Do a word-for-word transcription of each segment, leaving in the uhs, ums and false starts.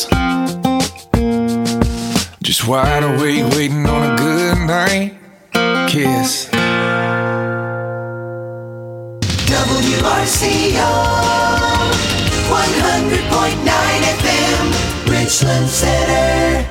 kiss. Just wide awake, waiting on a good night kiss. W R C O one hundred point nine F M, Richland Center.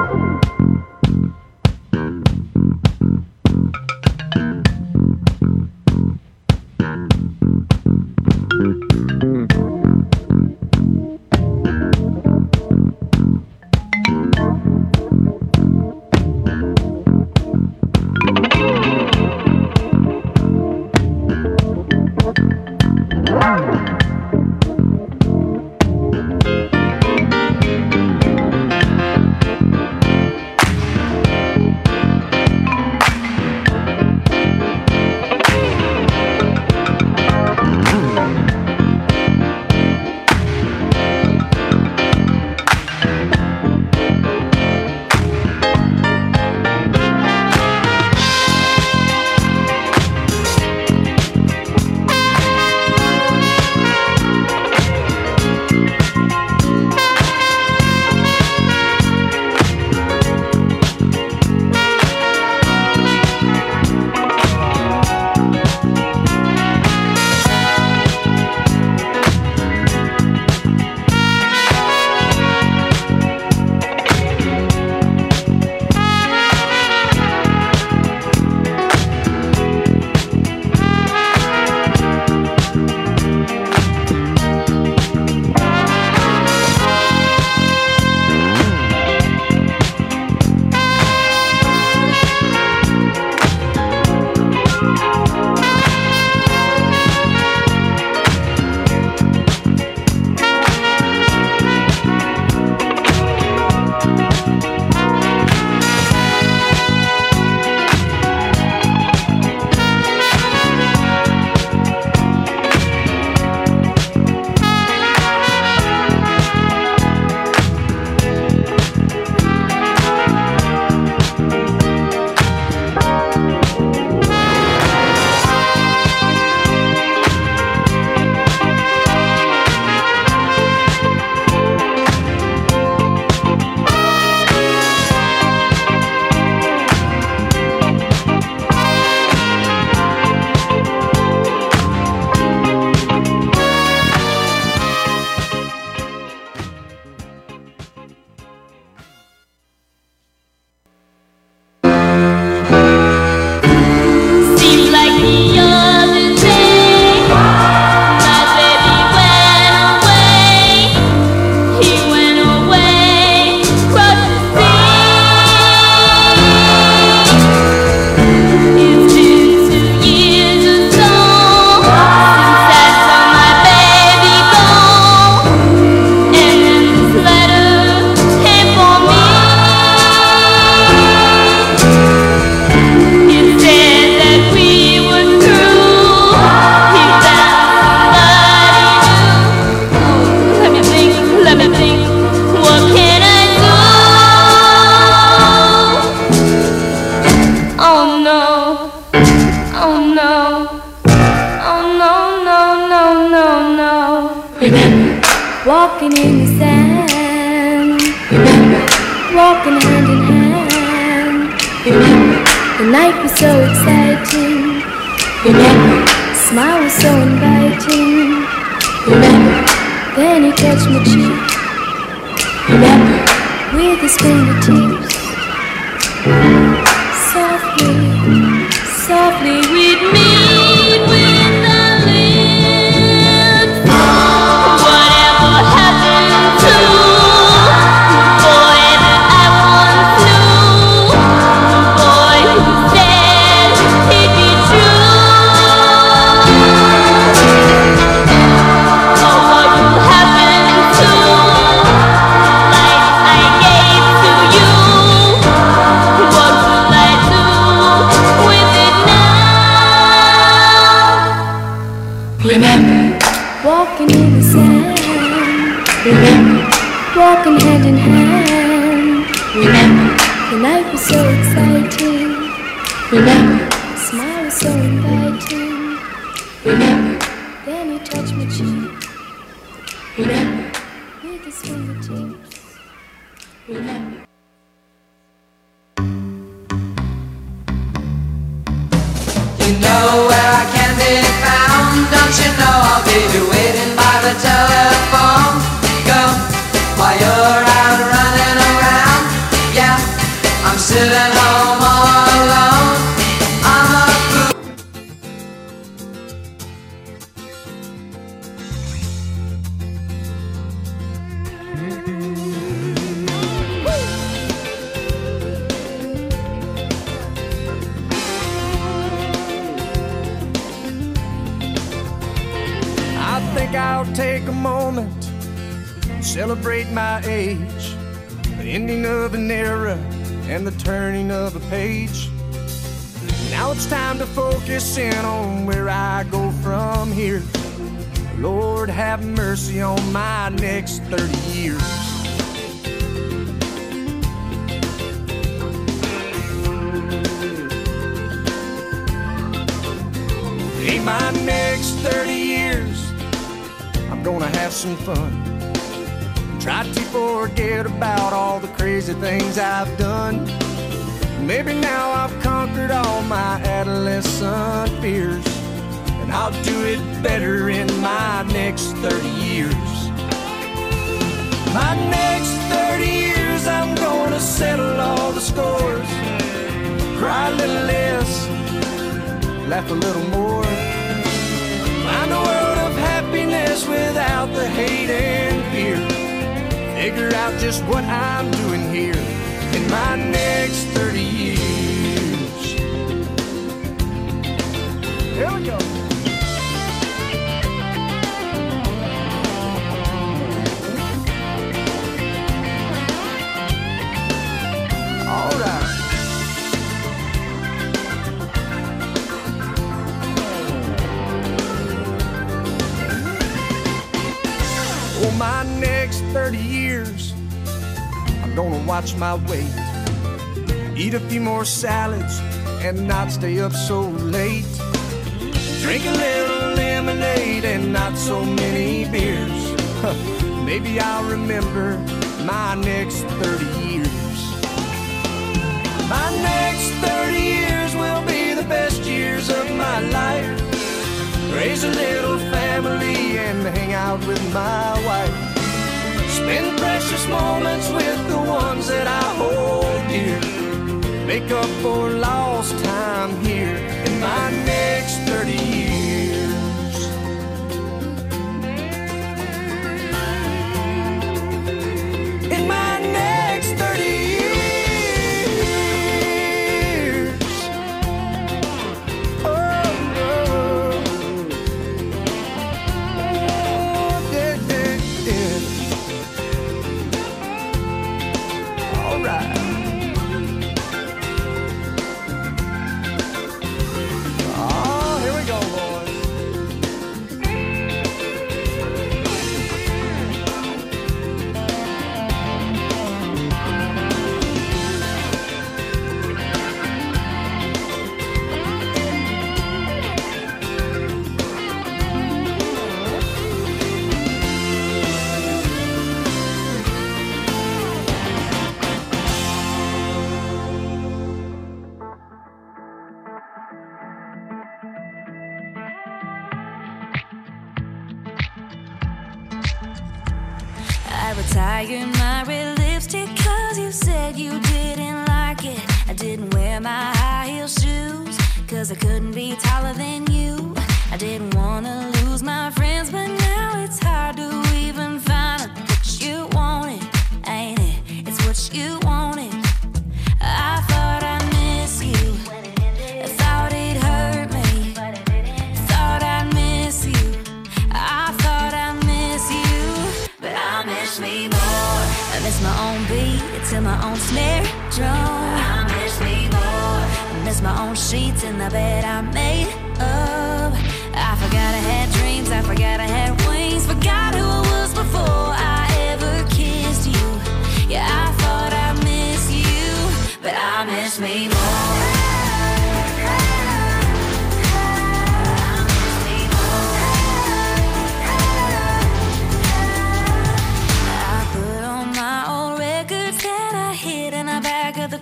Walking in the sand, remember, walking hand in hand, remember, the night was so exciting, remember, the smile was so inviting, remember, then he touched my cheek, remember, with his fingertips, softly, softly we'd meet with the lips. Whatever happened to the boy that I once knew, the boy who said he'd be true? Oh, what will happen to the light I gave to you? What will I do with it now? Remember, walking in the sand. Remember, walking hand in hand. Remember, the night was so exciting. Remember, the smile was so inviting. Remember, then he touched my cheek. Remember, with his fingertips. Remember. You know where I can be found, don't you know I'll be waiting by the telephone. Go, while you're out running around. Yeah, I'm sitting home all alone. I'm a fool. I think I'll take a moment, celebrate my age, the ending of an era and the turning of a page. Now it's time to focus in on where I go from here. Lord, have mercy on my next thirty years. In my next thirty years, I'm gonna have some fun. Try to forget about all the crazy things I've done. Maybe now I've conquered all my adolescent fears, and I'll do it better in my next thirty years. My next thirty years, I'm gonna settle all the scores, cry a little less, laugh a little more, find a world of happiness without the hate and fear. Figure out just what I'm doing here in my next thirty years. Here we go. All right. For my next thirty years, I'm gonna watch my weight, eat a few more salads and not stay up so late, drink a little lemonade and not so many beers. Maybe I'll remember my next thirty years. My next thirty years will be the best years of my life. Raise a little family and hang out with my wife. Spend precious moments with the ones that I hold dear. Make up for lost time here in my next thirty years. In my next thirty years. Retired my red lipstick cause you said you didn't like it. I didn't wear my high heel shoes cause I couldn't be taller than you. I didn't wanna lose my friends, but now it's hard to even find out what you wanted, ain't it? It's what you wanted. I thought I'd miss you, I thought it hurt me, thought I'd miss you, I thought I'd miss you, but I miss me more. I miss my own beat to my own snare drum. I miss me more. I miss my own sheets in the bed I made up. I forgot I had dreams, I forgot I had wings, forgot who I was before I ever kissed you. Yeah, I thought I'd miss you, but I miss me more. I put on my old records that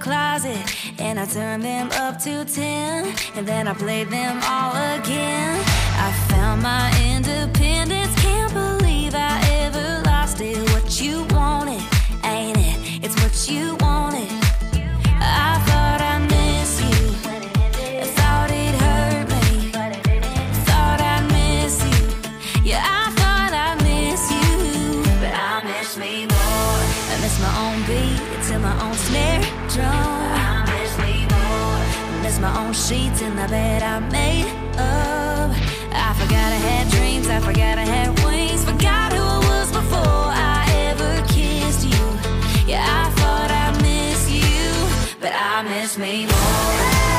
closet, and I turned them up to ten, and then I played them all again. I found my independence, can't believe I ever lost it. What you wanted, ain't it? It's what you wanted. I thought I miss you, I thought it hurt me, thought I miss you. Yeah, I thought I miss you, but I miss me more. I miss my own beat to my own snare drum. I miss me more. I miss my own sheets in the bed I made up. I forgot I had dreams, I forgot I had wings, forgot who I was before I ever kissed you. Yeah, I thought I miss you, but I miss me more.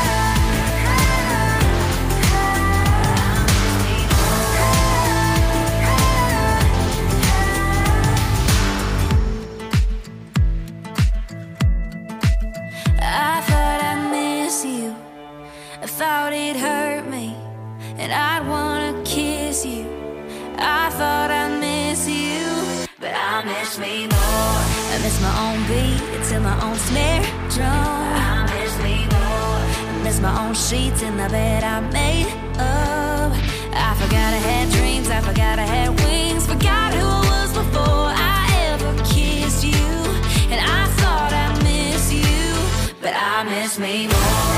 I thought I miss you, I thought it hurt me, and I'd wanna kiss you. I thought I miss you, but I miss me more. I miss my own beat to my own snare drum. I miss me more. I miss my own sheets in the bed I made up. I forgot I had dreams, I forgot I had wings, forgot who I was before I ever kissed you. And I thought I miss you, but I miss me more.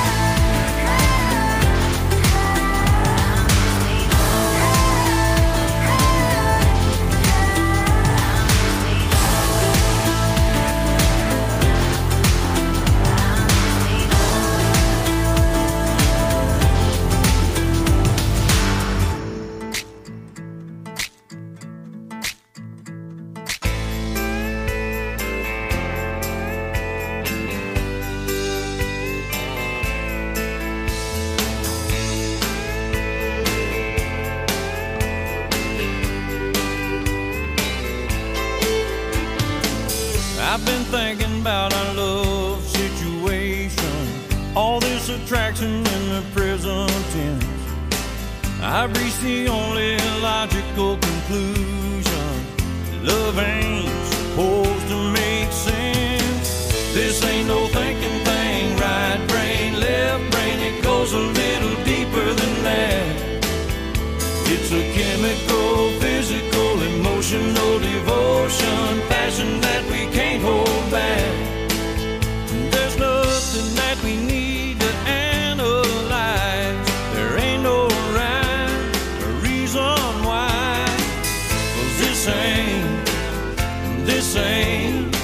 I've been thinking about our love situation, all this attraction in the present tense. I've reached the only logical conclusion: love ain't supposed to make sense. This ain't no thinking thing, right brain, left brain, it goes a little deeper than that. It's a chemical, physical, emotional devotion, passion that we can't hold back. There's nothing that we need to analyze. There ain't no rhyme or reason why. 'Cause this ain't, this ain't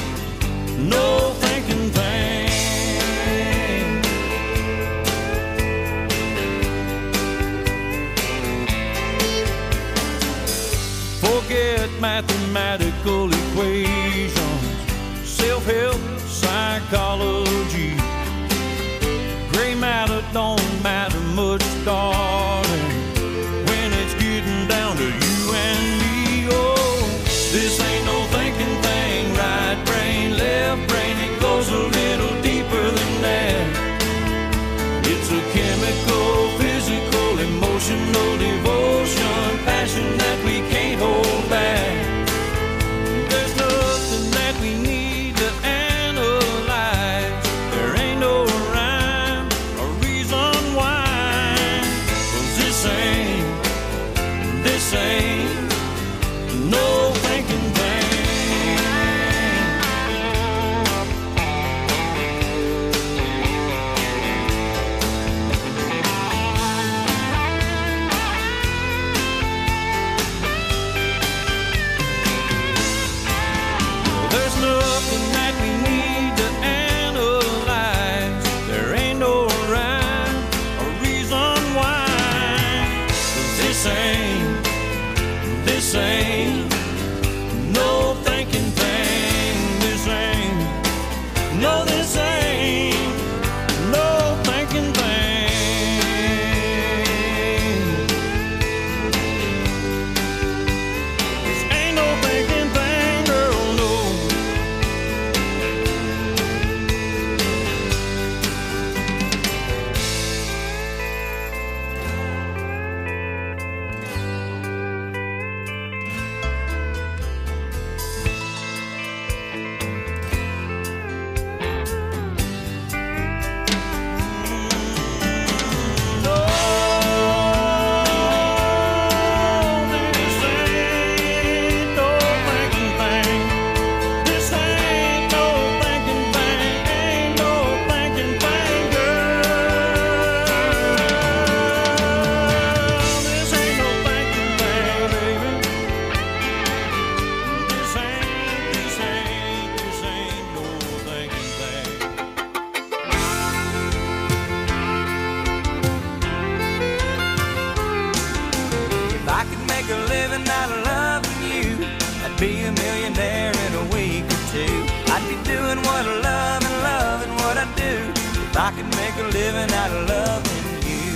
be doing what I love and loving what I do. If I could make a living out of loving you.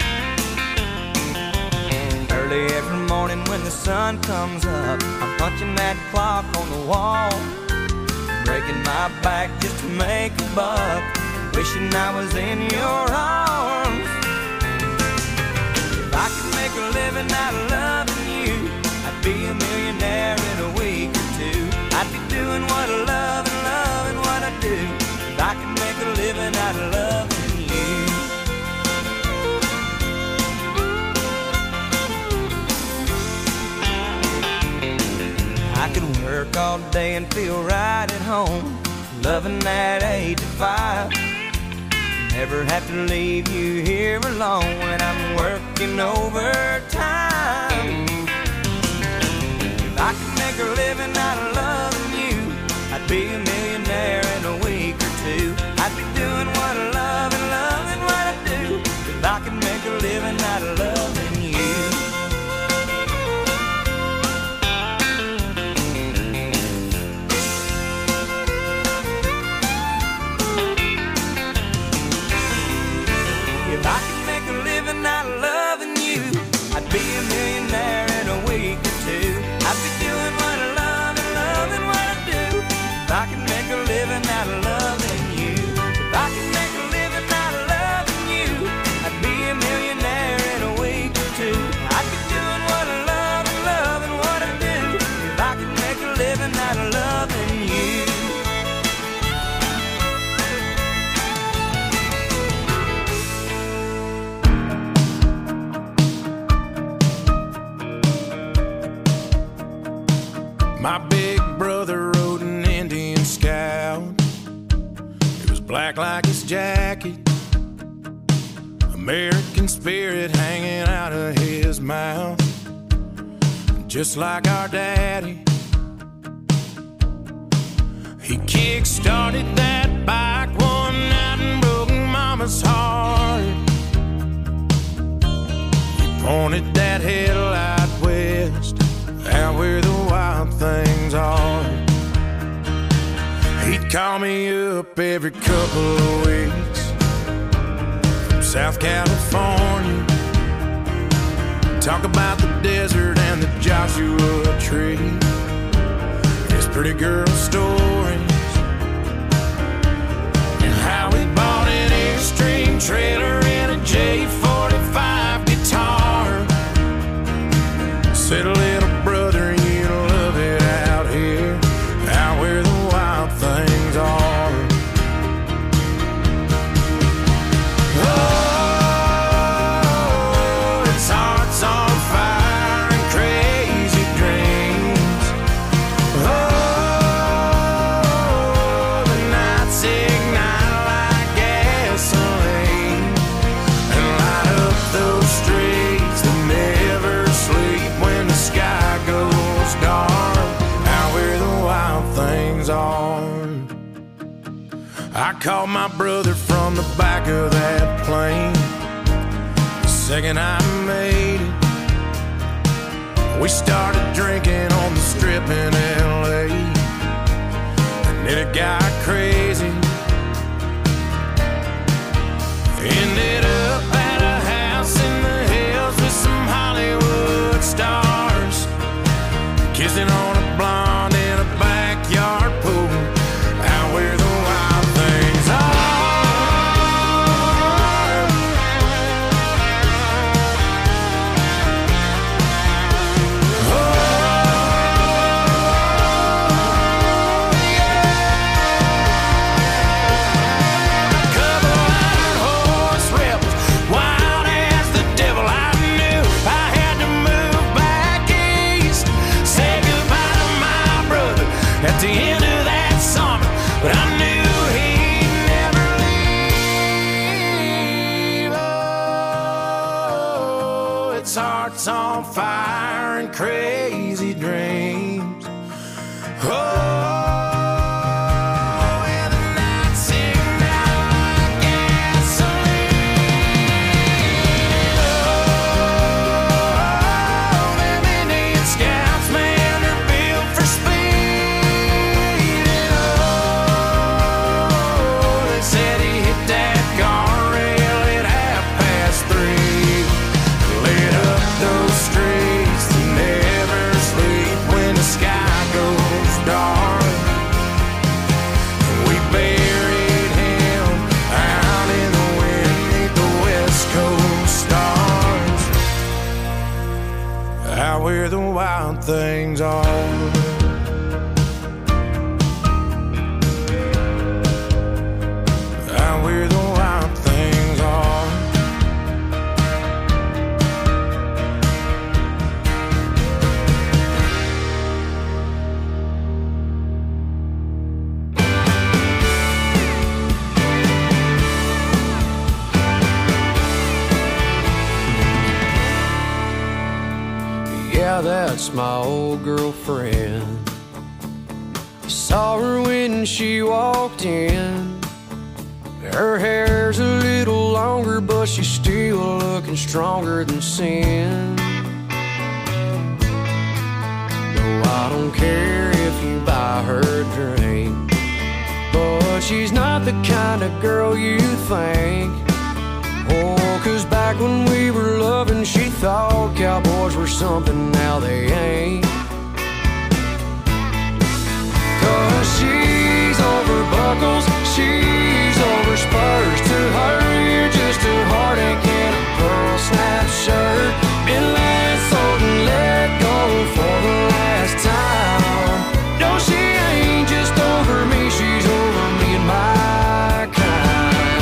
Early every morning when the sun comes up, I'm punching that clock on the wall, breaking my back just to make a buck, wishing I was in your arms. If I could make a living out of loving you, I'd be a millionaire in a week or two. I'd be doing what I love and loving what I do. If I could make a living out of loving you. I could work all day and feel right at home, loving that eight to five. Never have to leave you here alone when I'm working overtime. If I could make a living out of loving you, I'd be a millionaire in a week or two. I'd be doing what I love and loving what I do. If I could make a living out of loving you. If I could make a living out of loving you, I'd be a millionaire in a week or two. I'd be doing what I love and loving what I do. If I could make a living out of loving you. If I could make a living out of loving you, I'd be a millionaire in a week or two. I'd be doing what I love and loving what I do. If I could make a living out of loving you. My big brother rode an Indian Scout. It was black like his jacket, American spirit hanging out of his mouth. Just like our daddy, he kick-started that bike one night and broke Mama's heart. He pointed that headlight west, out where the wild things are. He'd call me up every couple of weeks from South California, talk about the desert and the Joshua Tree, his pretty girl stories, and how he bought an Airstream trailer and a J forty-five guitar. Said, little brother, you love it out here, out where the wild things are. Oh, his heart's on fire and crazy dreams. Oh, the nights ignite like gasoline and light up those streets that never sleep when the sky goes dark, out where the wild things are. I called my brother from the back of that plane the second I made it. We started drinking on the strip in L A, and then it got crazy. Ended up at a house in the hills with some Hollywood stars, kissing on a blonde in a backyard pool, out where the wild things are. Oh, yeah. A couple iron horse rebels, wild as the devil. I knew I had to move back east, say goodbye to my brother at the end of that summer, but I knew he'd never leave. Oh, its heart's on fire and crazy dreams. Oh, and the nights ignite like gasoline. Oh, them Indian Scouts, man, they're built for speed. And oh, that's my old girlfriend. Saw her when she walked in. Her hair's a little longer, but she's still looking stronger than sin. No, I don't care if you buy her a drink, but she's not the kind of girl you think. Oh, 'cause back when we were loving, she thought cowboys were something, now they ain't. 'Cause she's over buckles, she's over spurs. To her, you're just a heartache in a pearl snap shirt. Been lassoed and let go for the last time. No, she ain't just over me, she's over me and my kind.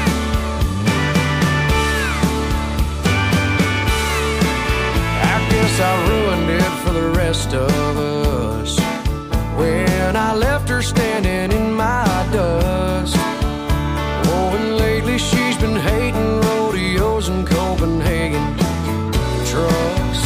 I guess I ruined it for the rest of us when I left her standing in my dust. Oh, and lately she's been hating rodeos in Copenhagen trucks.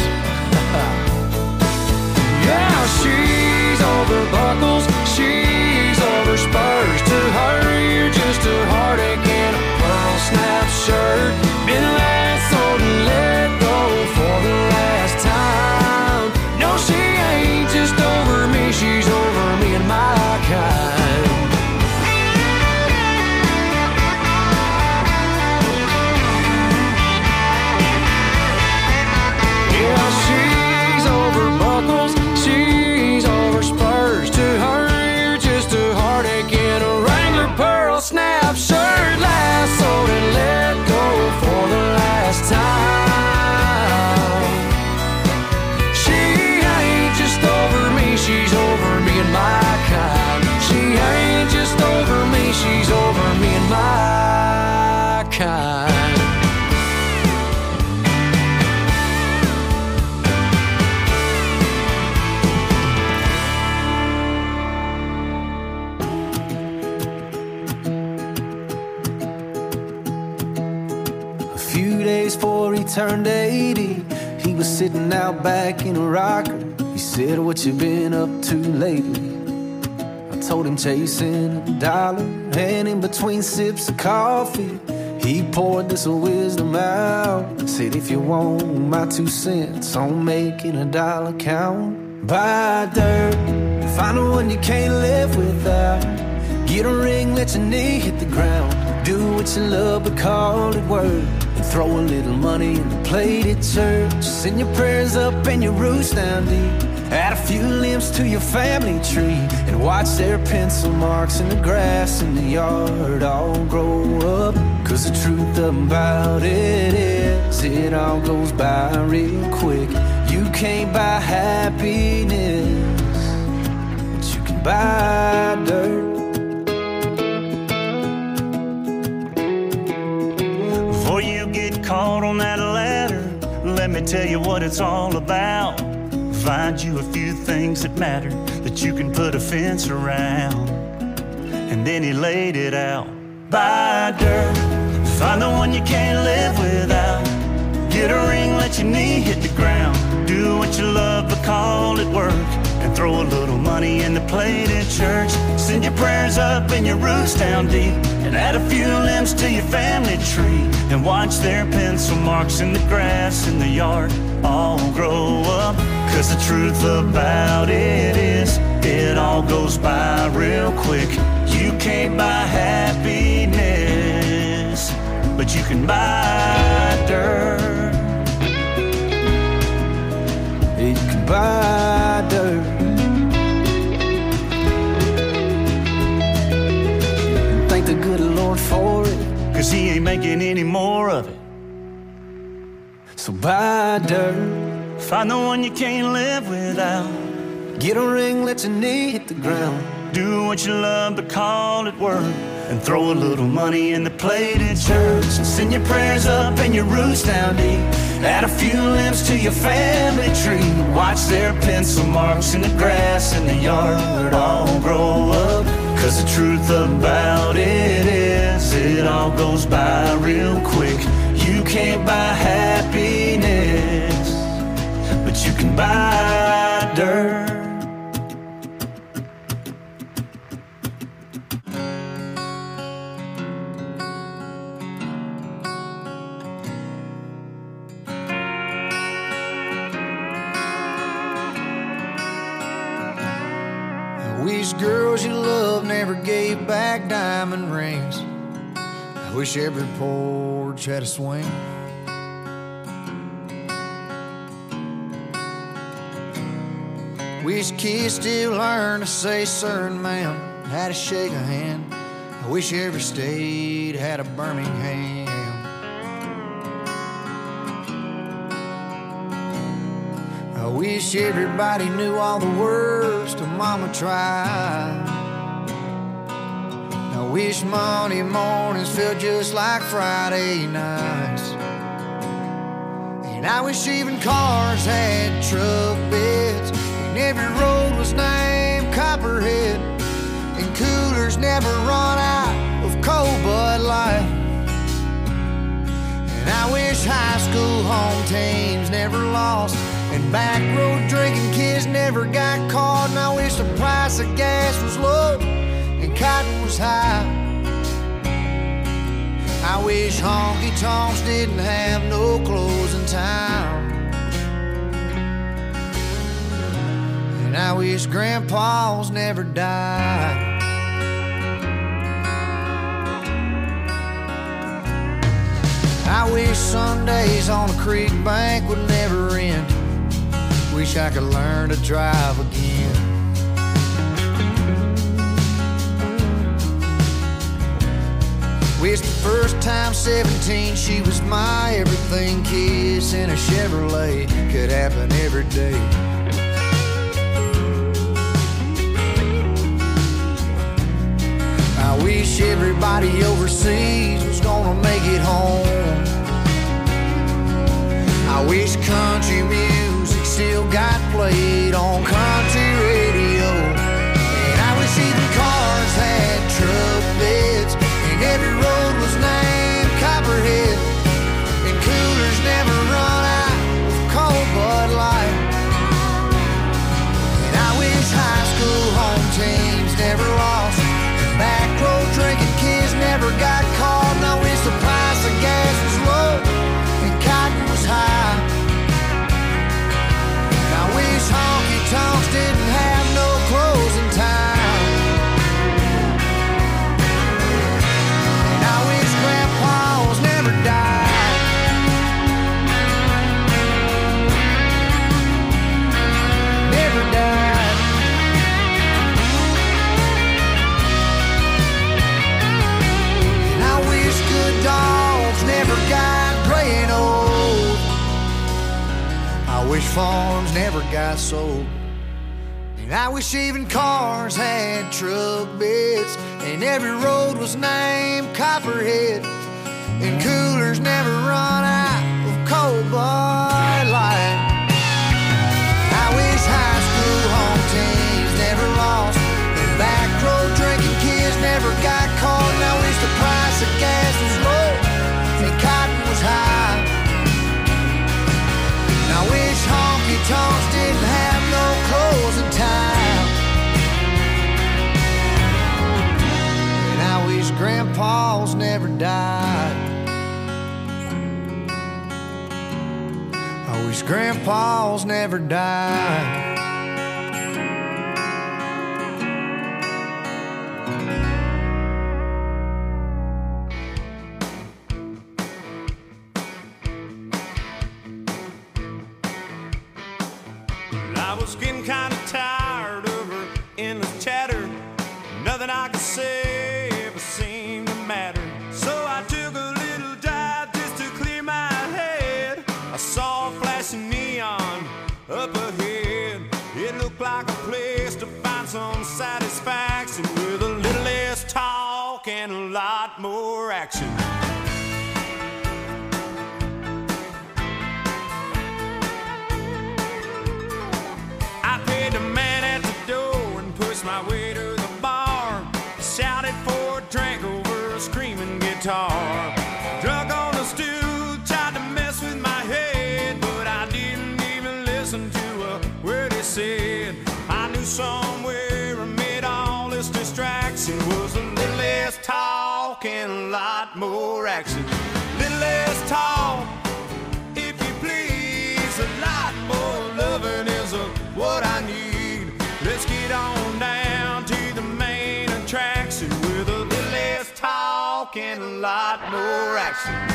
Yeah, she's over buckles, she's over spurs. To her, you're just a heartache in a pearl snap shirt. Been lassoed and let go for the last time. No, she ain't just over me, she's over me and my kind. Yeah, she's over buckles, she's over spurs. To her, you're just a heartache in a Wrangler pearl snap shirt. Lassoed and let go for the last time. She ain't just over me, she's over me and my kind. She ain't just over me, she's over me and my kind. A few days before he turned eighty, he was sitting out back in a rocker. He said, "What you been up to lately?" I told him chasing a dollar, and in between sips of coffee, he poured this wisdom out. Said, "If you want my two cents on making a dollar count, buy dirt, find the one you can't live without. Get a ring, let your knee hit the ground. Do what you love, but call it work. And throw a little money in the plate at church. Send your prayers up and your roots down deep. Add a few limbs to your family tree, and watch their pencil marks in the grass in the yard all grow up. 'Cause the truth about it is, it all goes by real quick. You can't buy happiness, but you can buy dirt." Before you get caught on that ladder, let me tell you what it's all about. Find you a few things that matter that you can put a fence around. And then he laid it out. Buy dirt, find the one you can't live without. Get a ring, let your knee hit the ground. Do what you love, but call it work. And throw a little money in the plate at church. Send your prayers up and your roots down deep. And add a few limbs to your family tree. And watch their pencil marks in the grass in the yard all grow up. 'Cause the truth about it is, it all goes by real quick. You can't buy happiness, but you can buy dirt. You can buy dirt. And thank the good Lord for it, 'Cause he ain't making any more of it. So buy dirt, find the one you can't live without. Get a ring, let your knee hit the ground. Do what you love, but call it work. And throw a little money in the plate at church. And send your prayers up and your roots down deep. Add a few limbs to your family tree. Watch their pencil marks in the grass in the yard all grow up. 'Cause the truth about it is, it all goes by real quick. You can't buy happiness, but you can by dirt. I wish girls you love never gave back diamond rings. I wish every porch had a swing. Wish kids still learn to say sir and ma'am, how to shake a hand. I wish every state had a Birmingham. I wish everybody knew all the words to Mama Tried. I wish Monday mornings felt just like Friday nights. And I wish even cars had truck beds, and every road was named Copperhead, and coolers never run out of cold Bud Light. And I wish high school home teams never lost, and back road drinking kids never got caught. And I wish the price of gas was low and cotton was high. I wish honky-tonks didn't have no closing time. And I wish grandpas never died. I wish Sundays on a creek bank would never end. Wish I could learn to drive again. Wish the first time seventeen she was my everything kiss in a Chevrolet could happen every day. I wish everybody overseas was gonna make it home. I wish country music still got played on country radio. And I wish even cars had truck beds, and every road was named Copperhead, and coolers never run out of cold Bud Light. And I wish high school home teams never lost, and back road drinking kids never got caught. And I wish the price of gas was low and cotton was high. And I wish honky-tonks didn't have no closing time. And I wish grandpas never died. Never died. And I wish good dogs never got gray and old. I wish farms never got sold. And I wish even cars had truck beds, and every road was named Copperhead, and coolers never run out of cold Bud Light. I wish high school home teams never lost, and back road drinking kids never got caught. And I wish the price of gas was low and cotton was high. And I wish honky-tonks didn't have no closing time. And I wish grandpas never died. I wish grandpas never died. I was getting kind of tired of her endless chatter. Nothing I could say ever seemed to matter. So I took a little dive just to clear my head. I saw a flashing neon up ahead. It looked like a place to find some satisfaction, with a little less talk and a lot more action. The man at the door and pushed my way to the bar. Shouted for a drink over a screaming guitar. Drunk on the stool, tried to mess with my head, but I didn't even listen to a talk and a lot more action. Little less talk, if you please. A lot more loving is uh, what I need. Let's get on down to the main attraction with a little less talk and a lot more action.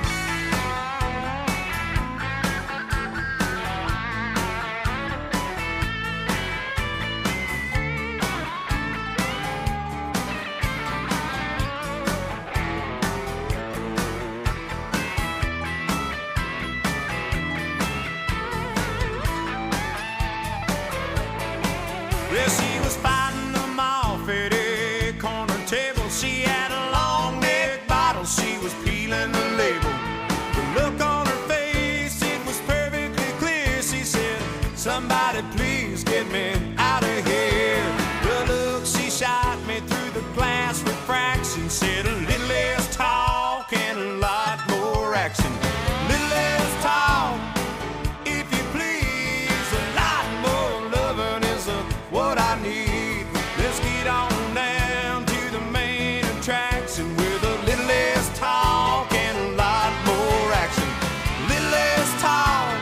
Well, she was fighting them off at a corner table. She had a long neck bottle, she was peeling the label. The look on her face, it was perfectly clear. She said, somebody please get me out of here. The look she shot me through the glass refraction said a little less talk and a lot more action. Little less talk, if you please. A lot more loving is a what I need. Let's get on down to the main attraction with a little less talk and a lot more action. Little less talk,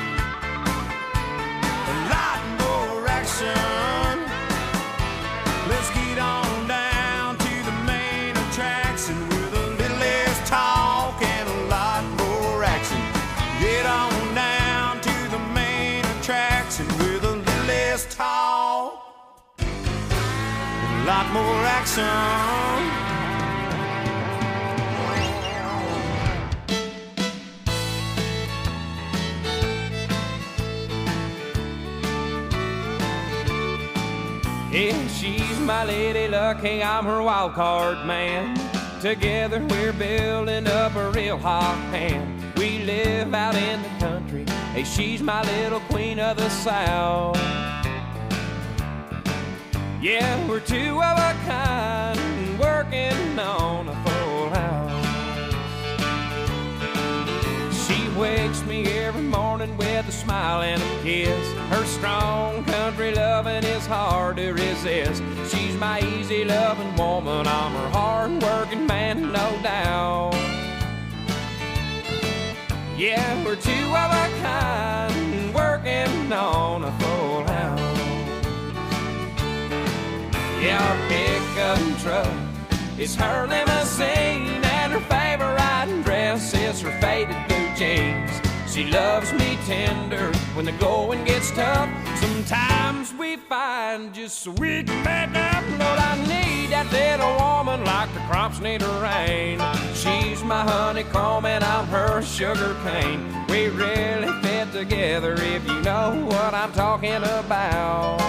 a lot more action. Let's get on down to the main attraction with a little less talk and a lot more action. Get on down to the main attraction with a little less talk, a lot more action. Yeah, she's my lady luck, hey, I'm her wild card man. Together we're building up a real hot hand. We live out in the country, hey, she's my little queen of the South. Yeah, we're two of a kind, working on a full house. She wakes me every morning with a smile and a kiss. Her strong country loving is hard to resist. She's my easy loving woman, I'm her hard working man, no doubt. Yeah, we're two of a kind, working on a full house. Yeah, our pickup truck is her limousine, and her favorite dress is her faded blue jeans. She loves me tender when the going gets tough. Sometimes we find just so we can make up. Lord, I need that little woman like the crops need a rain. She's my honeycomb and I'm her sugar cane. We really fit together if you know what I'm talking about.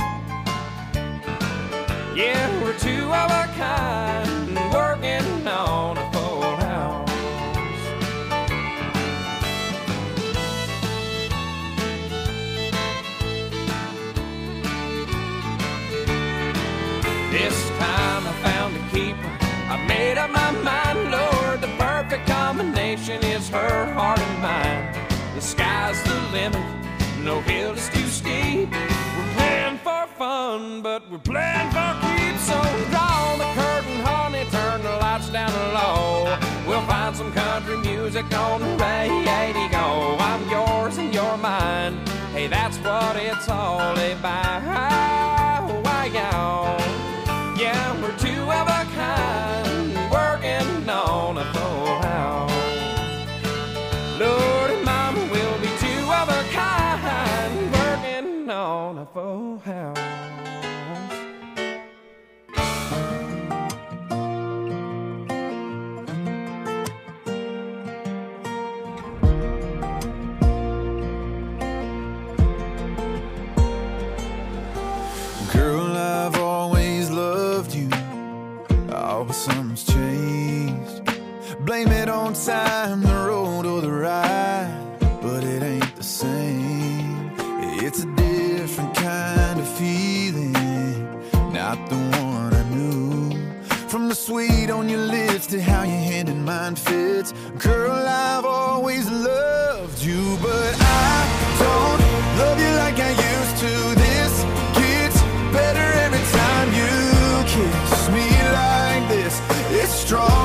Yeah, we're two of a kind, working on a full house. This time I found a keeper, I made up my mind, Lord. The perfect combination is her heart and mine. The sky's the limit, no hill is too steep. We're playing for fun, but we're playing for keeps. So draw the curtain, honey, turn the lights down low. We'll find some country music on the radio. I'm yours and you're mine, hey, that's what it's all about. Why, y'all? Yeah, we're two of a kind, working on a full house. Lord and Mama, we'll be two of a kind, working on a full house. Girl, I've always loved you. Oh, but something's changed. Blame it on time, the road or the ride, but it ain't the same. It's a different kind of feeling, not the one I knew. From the sweet on your lips to how your hand in mine fits. Girl, I've always loved you, but I don't love you like I used to. This better every time you kiss me like this. It's strong.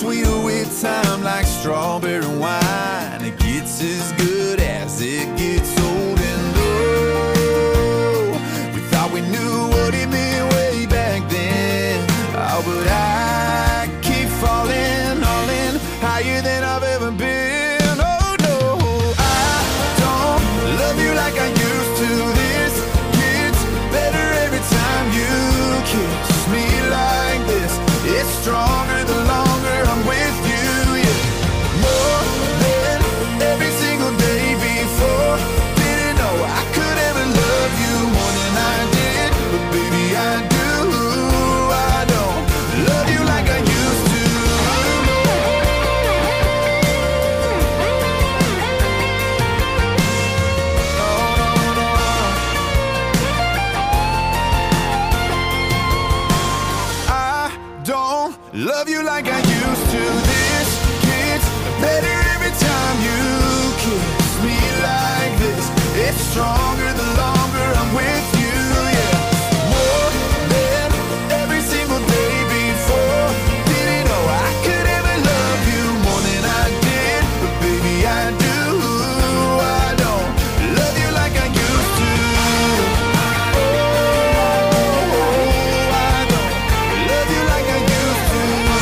sweeter with time, like strawberry wine. It gets as good as it gets old. And oh, we thought we knew what it meant way back then. Oh, but I keep falling, all in, higher than I've ever been. Oh no, I don't love you like I used to. This gets better every time you kiss me like this. It's stronger the longer I'm with you, yeah. More than every single day before. Didn't know I could ever love you more than I did, but baby I do. I don't love you like I used to. Love you like I used to. This gets better every time you kiss me like this. It's stronger the longer I'm with you, yeah. More than every single day before. Didn't know I could ever love you more than I did, but baby I do. I don't love you like I used to. Oh, I don't love you like I used to.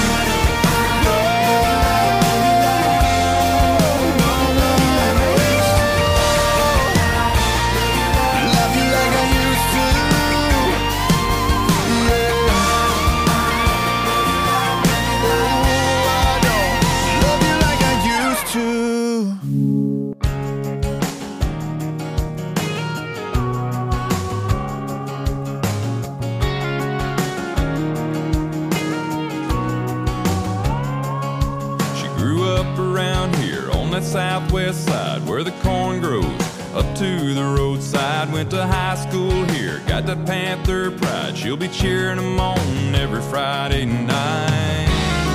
Southwest side where the corn grows up to the roadside. Went to high school here, got that Panther pride. She'll be cheering them on every Friday night.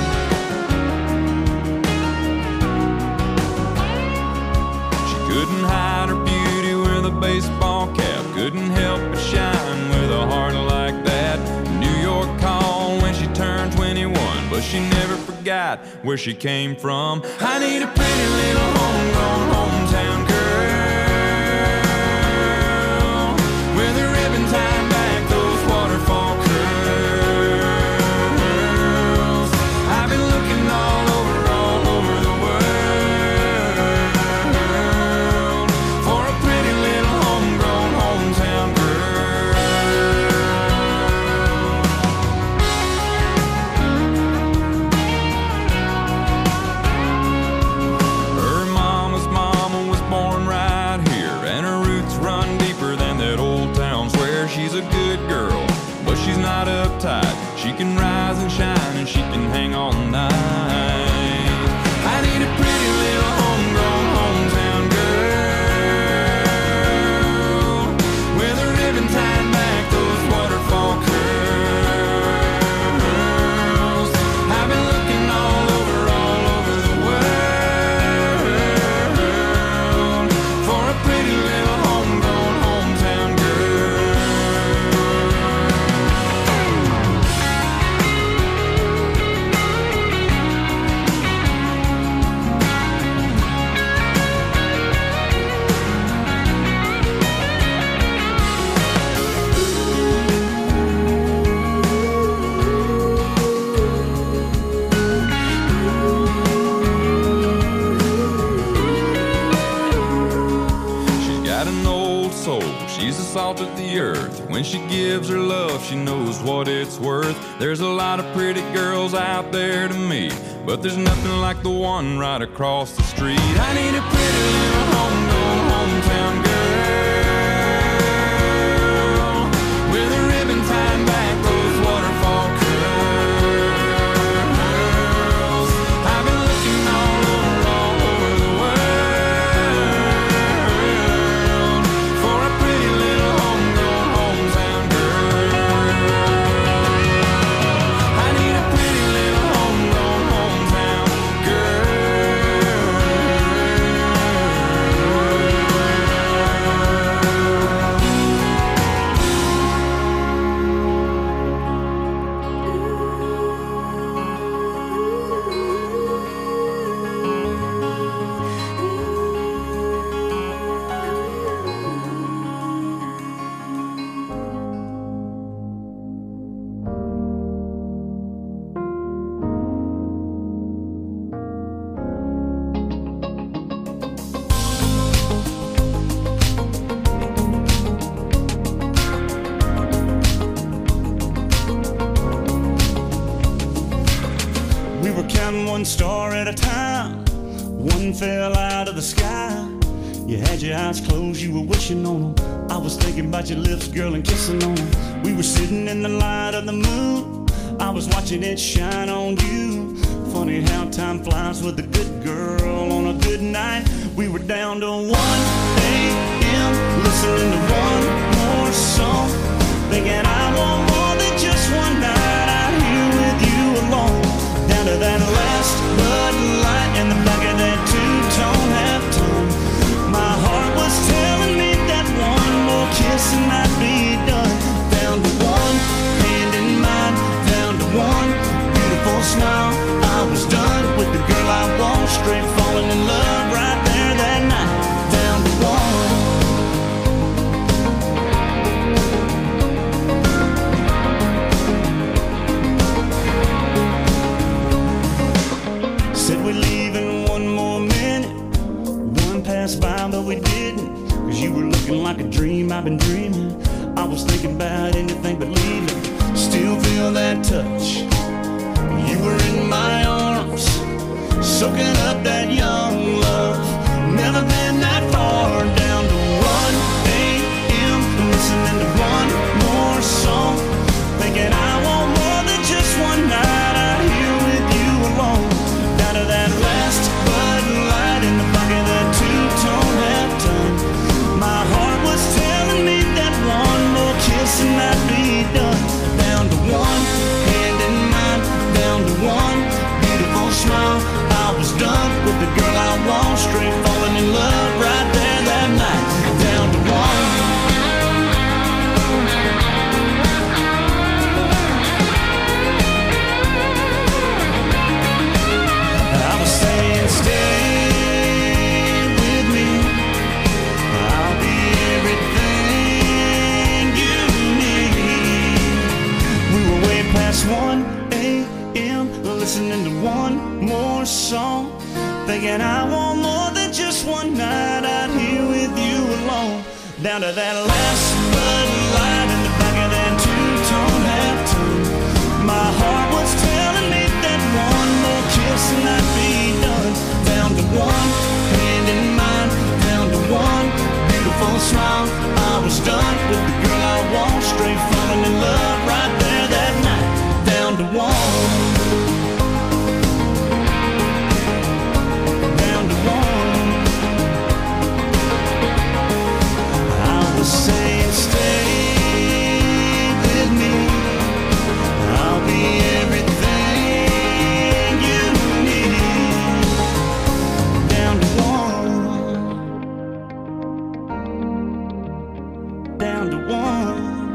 She couldn't hide her beauty with a baseball cap, couldn't help but shine with a heart like that. New York called when she turned twenty-one, but she never forgot where she came from. I need a pretty little homegrown hometown girl with a ribbon tied back, those waterfall curls. I've been looking all over, all over the world for a pretty little homegrown hometown uptight. She can rise and shine and she can hang all night. I need a pretty little homegrown hometown girl with a ribbon tied back, those waterfall curls. I've been looking all over, all over the world for a pretty little homegrown hometown girl. She's the salt of the earth. When she gives her love, she knows what it's worth. There's a lot of pretty girls out there to meet, but there's nothing like the one right across the street. I need a pretty little homegrown hometown girl with a ribbon tied back, those waterfall curls. I've been looking all over, all over the world for a pretty little homegrown hometown girl. I need a pretty little homegrown hometown girl. one star at a time. One fell out of the sky. You had your eyes closed, you were wishing on them. I was thinking about your lips, girl, and kissing on them. We were sitting in the light of the moon. I was watching it shine on you. Funny how time flies with a good girl on a good night. We were down to one a.m. listening to one more song, thinking I want more than just one night out here with you alone. Down to that last Bud Light in the back of that two-tone halftone. My heart was telling me that one more kiss and I'd be done. Down to one hand in mine, down to one beautiful smile. I was done with the girl I want, straight falling in love right there that night. Down to one. Said we'd leave in one more minute. One passed by but we didn't, cause you were looking like a dream I've been dreaming. I was thinking about anything but leaving. Still feel that touch. You were in my arms, soaking up that young love. Never been that far. Down to one a.m. listening to one more song, thinking I want more than just one night out here with you alone. Down to that last Bud Light in the back of that two-tone halftone. My heart was telling me that one more kiss and I'd be done. Down to one hand in mine, down to one beautiful smile. I was done with the girl I want, straight falling in love right there that night. Down to one. I was saying stay with me, I'll be everything you need. We were way past one a.m. listening to one more song, thinking I want more than just one night out here with you alone. Down to that last Bud Light in the back of that two-tone halftone. My heart was telling me that one more kiss and I'd be done. Down to one hand in mine, down to one beautiful smile. I was done with the girl I want, straight falling in love right there that night. Down to one. Saying stay with me, I'll be everything you need. Down to one, down to one.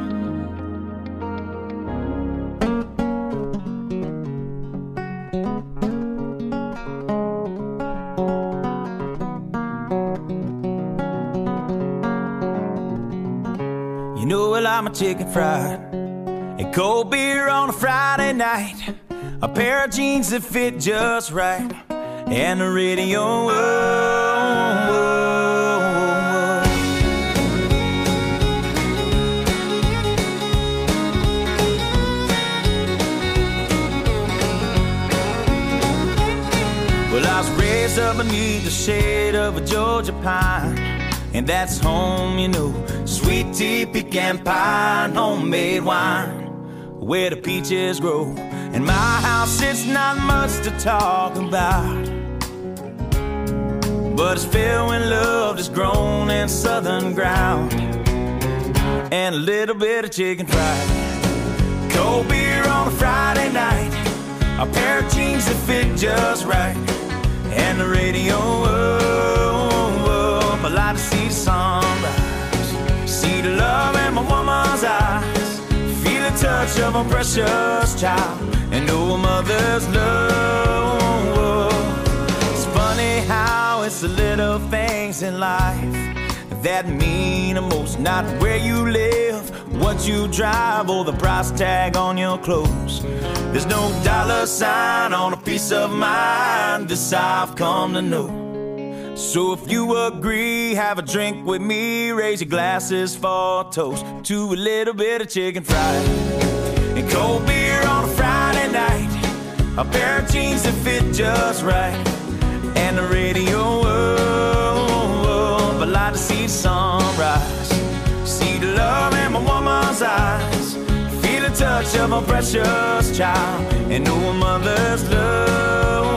You know, well, I'm a chicken fried and cold beer on a Friday night, a pair of jeans that fit just right, and the radio. Oh, oh, oh. Well, I was raised up beneath the shade of a Georgia pine, and that's home, you know. Sweet tea, pecan pie, and homemade wine, where the peaches grow. In my house, it's not much to talk about, but it's filled with love that's grown in southern ground, and a little bit of chicken fried. Cold beer on a Friday night, a pair of jeans that fit just right, and the radio up. I like to see the sunrise, see the love in my woman's eyes, feel the touch of a precious child, and know a mother's love. It's funny how it's the little things in life that mean the most. Not where you live, what you drive, or the price tag on your clothes. There's no dollar sign on a piece of mind, this I've come to know. So if you agree, have a drink with me, raise your glasses for a toast to a little bit of chicken fried and cold beer on a Friday night, a pair of jeans that fit just right, and the radio. Oh, but like to see the sunrise, see the love in my woman's eyes, feel the touch of a precious child, and know a mother's love.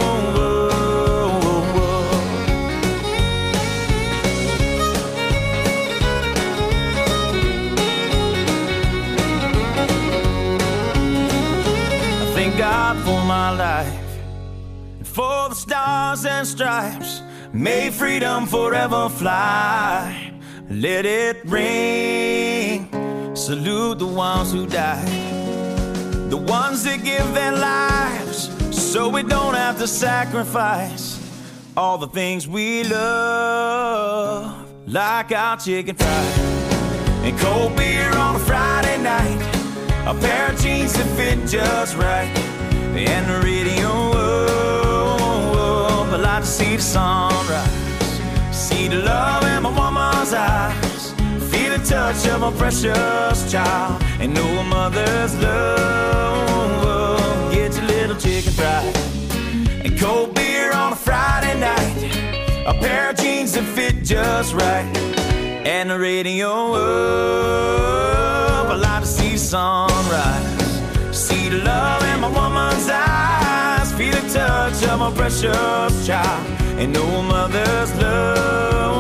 God for my life, and for the stars and stripes, may freedom forever fly. Let it ring, salute the ones who died, the ones that give their lives so we don't have to sacrifice all the things we love, like our chicken fried and cold beer on a Friday night, a pair of jeans that fit just right, and the radio. Oh, oh, but like to see the sunrise, see the love in my woman's eyes, feel the touch of a precious child, and know a mother's love. Oh, get your little chicken fried and cold beer on a Friday night, a pair of jeans that fit just right, and the radio. Oh, but like to see the sunrise, see the love in my woman's eyes, feel the touch of my precious child, and know a mother's love.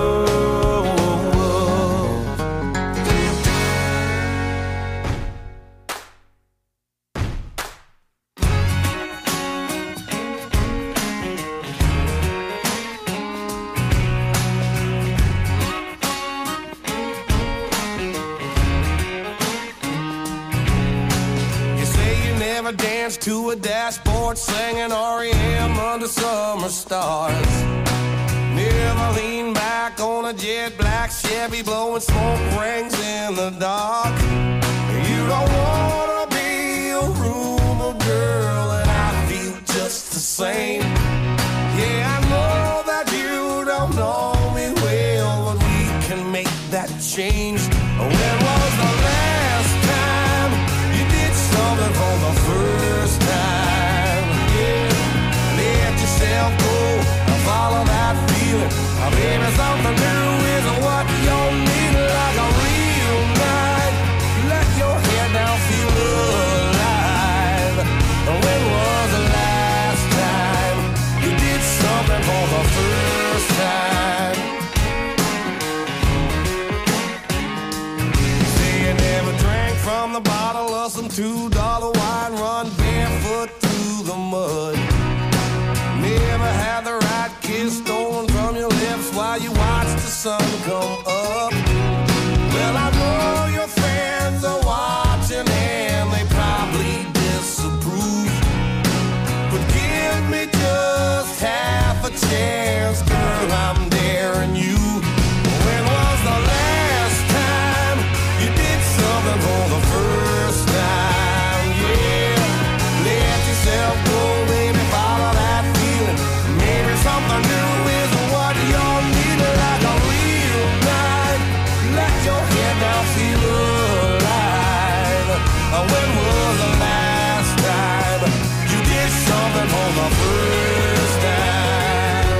To a dashboard singing R E M under summer stars. Never lean back on a jet black Chevy blowing smoke rings in the dark. You don't wanna be a rumor girl, and I feel just the same. Yeah, I know that you don't know me well, but we can make that change. When was the last time you did something for the first time? Yeah, let yourself go and follow that feeling. Oh, baby, something new is what you need, like a real night. Let your head down, feel alive. When was the last time you did something for the first time? Say you never drank from the bottle of some two dollar wine, run barefoot through the mud. Never had the right kiss stolen from your lips while you watch the sun come up. Well, I know your friends are watching and they probably disapprove, but give me just half a chance, girl, I'm daring you. When was the last time you did something for the first time? Yeah, let yourself go, baby, follow that feeling. Maybe something new is what you need, like a real night. Let your head down, feel alive. When was the last time you did something for the first time?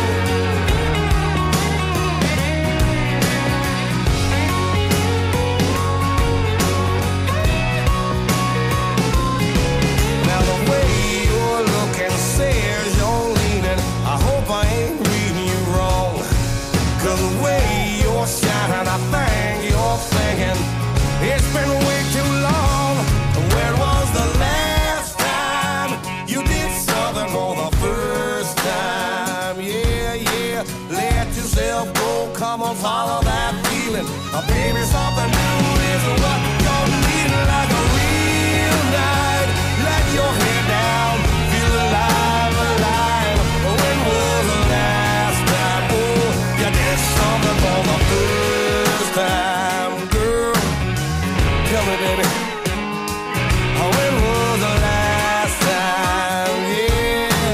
Now the way you're looking says you're leaning. I hope I ain't reading you wrong, 'cause the way you're shining, I think you're thinking it's been way too long. When was the last time you did something for the first time? Yeah, yeah, let yourself go, come on, follow that feeling. Uh, baby, something new is what you're needing, like a real night. Let your head down, feel alive, alive. When was the last time, oh, you did something for the first time, girl? Tell me, baby, oh, when was the last time, yeah,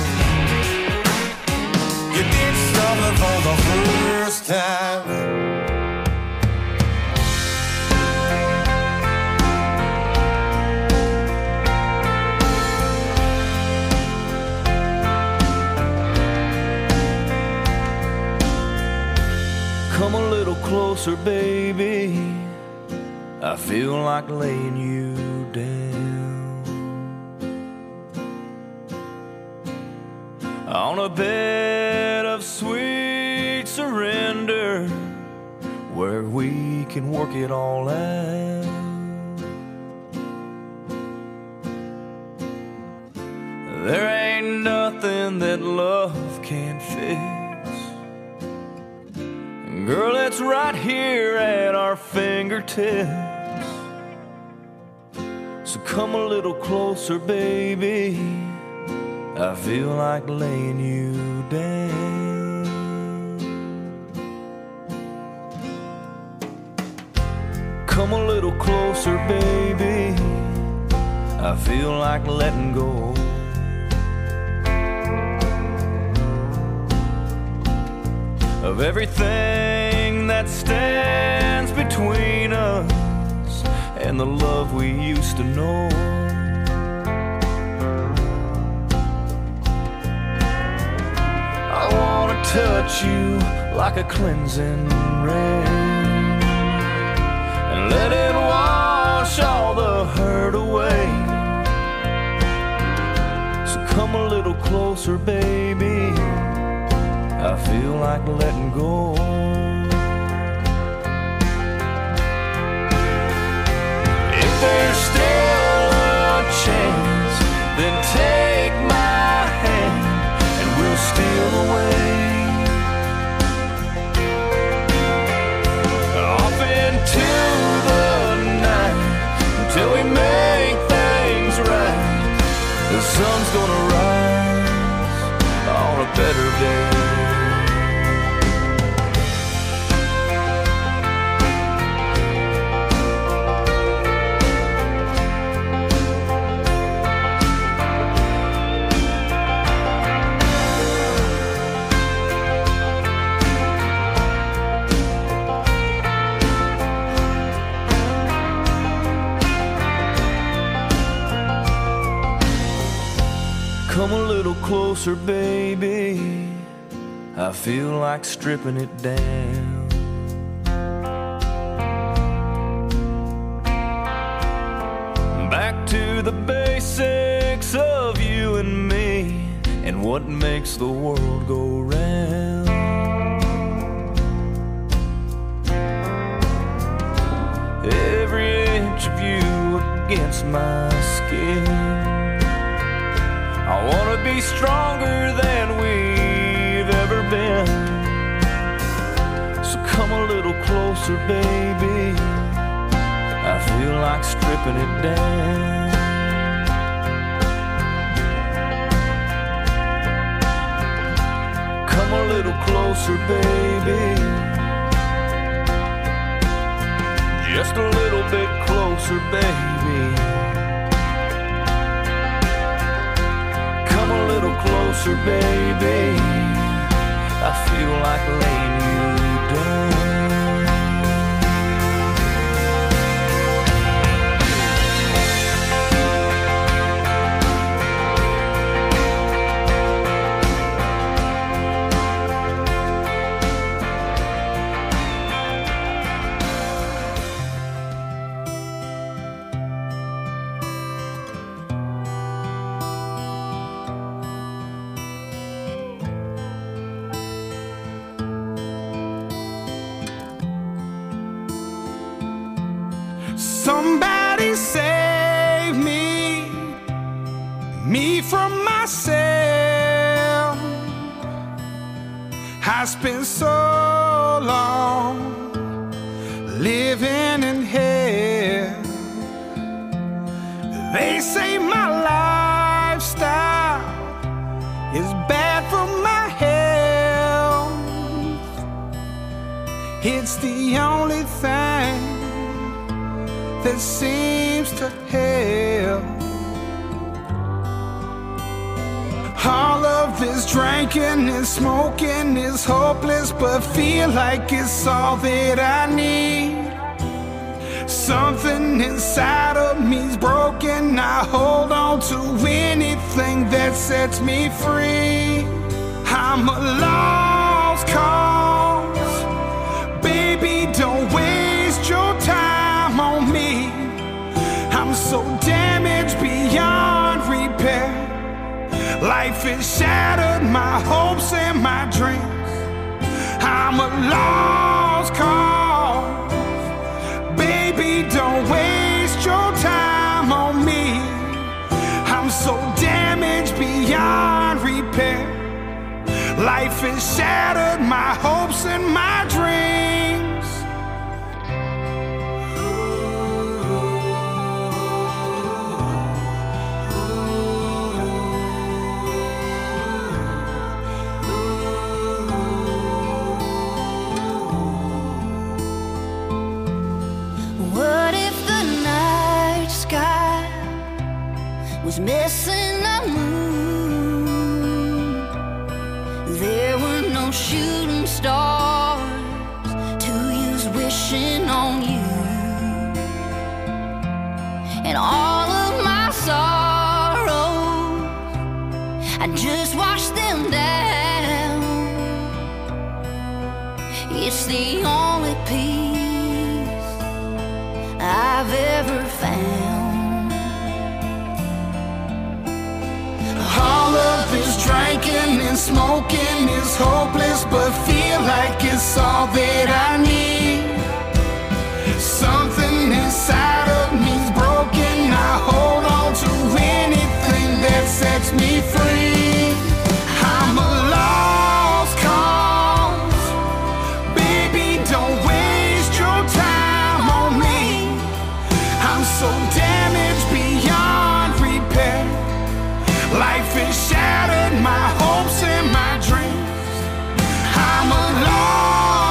you did something for the first time? come a little closer, baby. I feel like laying you down on a bed of sweet surrender, where we can work it all out. There ain't nothing that love can't fix. Girl, it's right here at our fingertips. So come a little closer, baby. I feel like laying you down. Come a little closer, baby. I feel like letting go of everything that stands between us and the love we used to know. I wanna touch you like a cleansing rain and let it wash all the hurt away. So come a little closer, baby. I feel like letting go. If there's still a chance, then take my hand and we'll steal away off into the night until we make things right. The sun's gonna rise on a better day. Come a little closer, baby. I feel like stripping it down. Back to the basics of you and me and what makes the world go round. Every inch of you against my skin. I wanna be stronger than we've ever been. So come a little closer, baby. I feel like stripping it down. Come a little closer, baby. Just a little bit closer, baby. Come a little closer, baby. I feel like laying you down. Somebody save me, me from myself. I spent so long living in hell. They say my lifestyle is bad for my health. It's the only thing that seems to help. All of this drinking and smoking is hopeless, but feel like it's all that I need. Something inside of me's broken. I hold on to anything that sets me free. I'm a lost cause, Life has shattered my hopes and my dreams. I'm a lost cause. Baby, don't waste your time on me. I'm so damaged beyond repair. Life has shattered my hopes and my dreams. What if the night sky was missing a moon? There were no shooting stars to use wishing on you. And all of my sorrows, I just washed them down. It's the only peace I've ever found. All of this drinking and smoking